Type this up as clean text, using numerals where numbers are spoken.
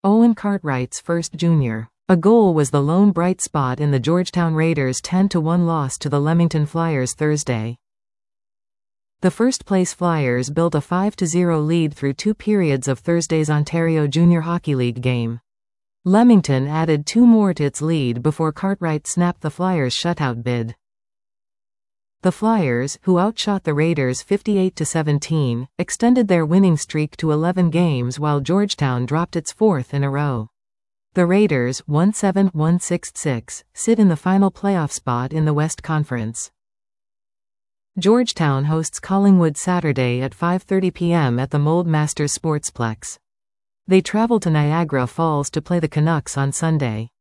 Owen Cartwright's first junior. A goal was the lone bright spot in the Georgetown Raiders' 10-1 loss to the Leamington Flyers Thursday. The first-place Flyers built a 5-0 lead through 2 periods of Thursday's Ontario Junior Hockey League game. Leamington added 2 more to its lead before Cartwright snapped the Flyers' shutout bid. The Flyers, who outshot the Raiders 58-17, extended their winning streak to 11 games while Georgetown dropped its 4th in a row. The Raiders, 1-7-1-6-6, sit in the final playoff spot in the West Conference. Georgetown hosts Collingwood Saturday at 5:30 p.m. at the Mold-Masters Sportsplex. They travel to Niagara Falls to play the Canucks on Sunday.